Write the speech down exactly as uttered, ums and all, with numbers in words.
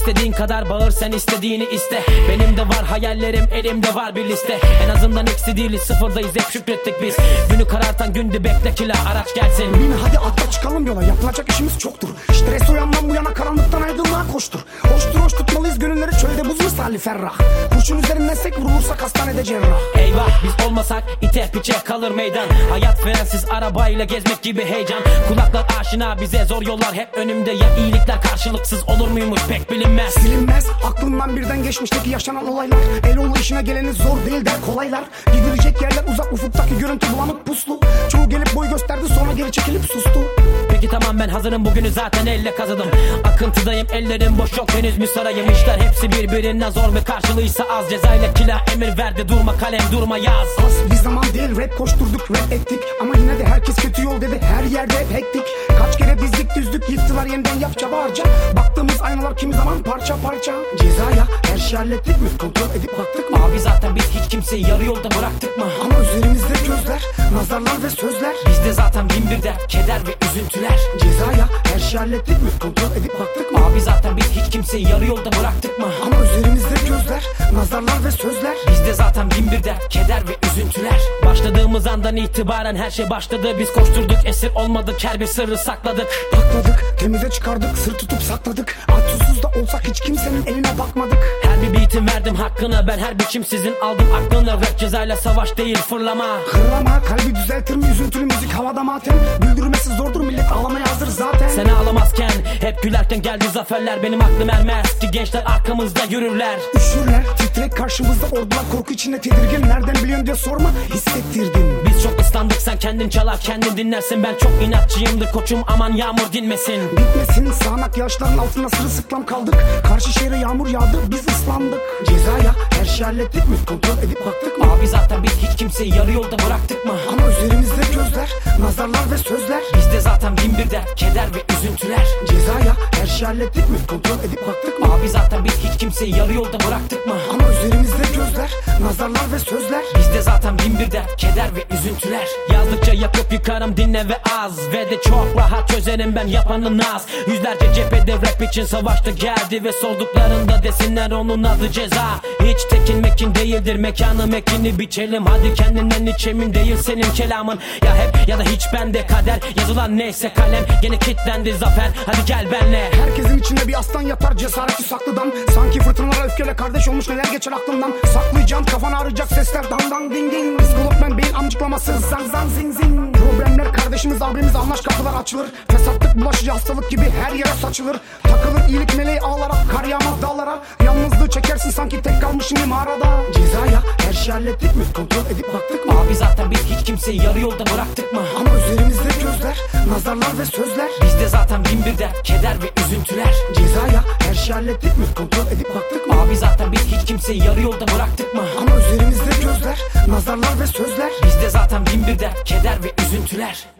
İstediğin kadar bağır, sen istediğini iste. Benim de var hayallerim, elimde var bir liste. En azından eksi değiliz, sıfırdayız, hep şükrettik biz. Günü karartan gündü, bekle kila araç gelsin. Yine hadi atla çıkalım yola, yapılacak işimiz çoktur. Stres uyandan bu yana, karanlıktan aydınlığa koştur. Hoştur hoş tutmalıyız gönülleri, çölde buz misali ferrah. Kurşun üzerinden sek, vurulursak hastanede cerrah. Eyvah, biz olmasak ite piçe kalır meydan. Hayat frensiz arabayla gezmek gibi heyecan. Kulaklar aşina bize, zor yollar hep önümde. Ya iyilikler karşılıksız olur muymuş pek bilinmez. Silinmez aklımdan birden geçmişteki yaşanan olaylar. Eloğlu işine geleni zor değil der kolaylar. Gidilecek yerler uzak, ufuktaki görüntü bulanık puslu. Çoğu gelip boy gösterdi, sonra geri çekilip sustu. Peki tamam, ben hazırım, bugünü zaten elle kazıdım. Akıntıdayım, ellerim boş, yok henüz müsarayım. İşler hepsi birbirinden zor ve karşılığıysa az. Cezayla kila emir verdi, durma kalem durma yaz. Az bir zaman değil, rap koşturduk, rap ettik. Ama yine de herkes kötü yol dedi, her yerde hep hektik. Kaç kere dizdik düzdük, yıktılar yeniden yap çaba harca. Baktığımız aynalar kimi zaman parça parça. Cezaya her şey hallettik mi, kontrol edip baktık mı? Abi zaten biz hiç kimseyi yarı yolda bıraktık mı? Ama üzerimizde gözler, nazarlar ve sözler. Bizde zaten bin bir dert, keder ve üzüntüler. Cezaya her şey hallettik mi, kontrol edip baktık mı? Abi zaten biz hiç kimseyi yarı yolda bıraktık mı? Ama üzerimizde gözler, nazarlar ve sözler. Bizde zaten bin bir dert, keder ve üzüntüler. Başladığımız andan itibaren her şey başladı. Biz koşturduk, esir olmadık, her bir sırrı sakladık. Pakladık, temize çıkardık, sır tutup sakladık. Aç susuz da olsak hiç kimsenin eline bakmadık. Her bir beatin verdim hakkını, ben her biçimsizin aldım aklını. Rap cezayla savaş değil fırlama. Hırlama, kalbi düzeltir mi üzüntülü müzik havada matem. Güldürmesi zordur, millet ağlamaya hazır zaten. Sen ağlamazken, hep gülerken geldi zaferler. Benim aklım ermez ki gençler arkamızda yürürler. Üşürler, titrek karşımızda ordular, korku içinde tedirgin. Nereden biliyorsun diye sorma, hissettirdin. Biz çok ıslandık, sen kendin çalar kendin dinlersin. Ben çok inatçıyımdır koçum, aman yağmur dinmesin. Bitmesin, sağanak yağışların altında sırılsıklam kaldık. Karşı şehre yağmur yağdı, biz ıslandık. Cezaya her şey hallettik mi, kontrol edip baktık mı? Abi zaten biz hiç kimseyi yarı yolda bıraktık mı? Ama üzerimizde gözler, nazarlar ve sözler. Bizde zaten bin bir dert, keder ve üzüntüler. Cezaya her şey hallettik mi, kontrol edip baktık mı? Abi zaten biz hiç kimseyi yarı yolda bıraktık mı? Ama üzerimizde gözler, nazarlar ve sözler. Bizde zaten bin bir dert, keder ve üzüntüler. Yazdıkça yakıp yıkarım, dinle ve az. Ve de çok rahat çözerim ben yapanı naz. Yüzlerce cephede rap için savaştı geldi. Ve sorduklarında desinler onun adı ceza. Hiç tekin mekin değildir, mekanı mekini biçelim. Hadi kendinden hiç emin değil senin kelamın. Ya hep ya da hiç bende kader. Yazılan neyse kalem, gene kilitlendi zafer. Hadi gel benle. Herkesin içinde bir aslan yatar, cesareti saklıdan. Sanki fırtınalar öfkeyle kardeş olmuş, neler geçer aklından. Saklayacağım, kafana ağrıyacak sesler dan dan ding ding. Psikologmen beyin amcıklaması zan zan zing zing. Problemler kardeşimiz abimiz, anlaş kapılar açılır. Fesatlık bulaşıcı hastalık gibi her yere saçılır. Takılır iyilik meleği ağlara, kar yağmaz dağlara. Yalnızlığı çekersin sanki tek kalmışım bir mağarada. Cezaya her şey hallettik mi, kontrol edip baktık mı? Abi zaten biz hiç kimseyi yarı yolda bıraktık mı? Ama üzerimizde gözler, nazarlar ve sözler. Bizde zaten bin bir dert, keder ve üzüntüler. Cezaya her şey hallettik mi, kontrol edip baktık mı? Abi zaten biz hiç kimseyi yarı yolda bıraktık mı? Ama üzerimizde gözler, nazarlar ve sözler. Bizde zaten bin bir dert, keder ve üzüntüler.